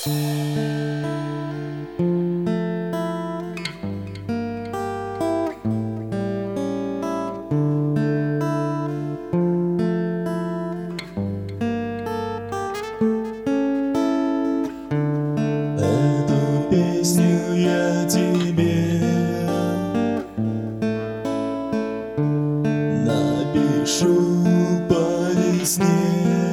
Эту песню я тебе напишу по весне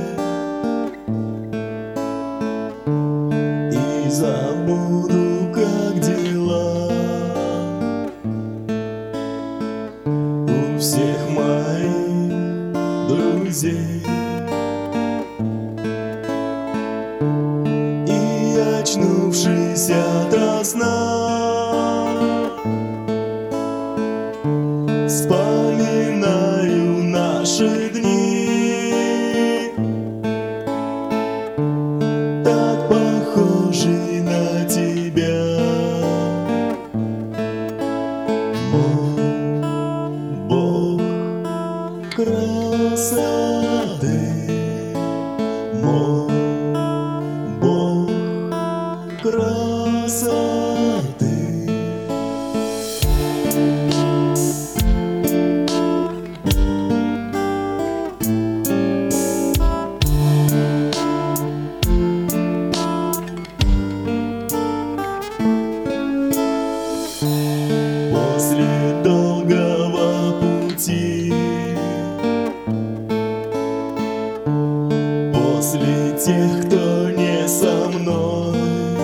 и забуду, как дела у всех моих друзей. И очнувшись ото сна, вспоминаю наши дни, так похожи на тебя, мой Бог красоты, мой Бог красоты. После долгого пути, после тех, кто не со мной,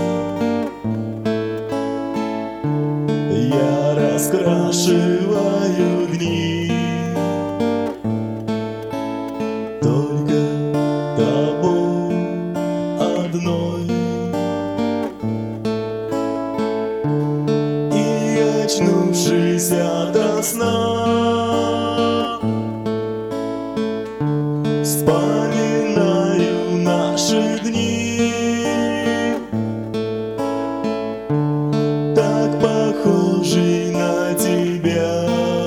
я раскрашиваю дни только тобой одной. И очнувшись ото сна, вспоминаю наши дни, так похожи на тебя,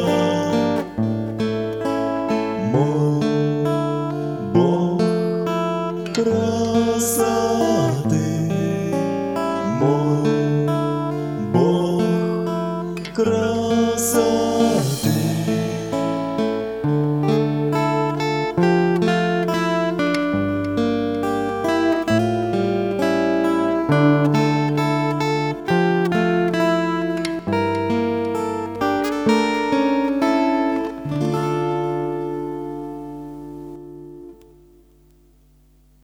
мой Бог красоты, мой Бог красоты.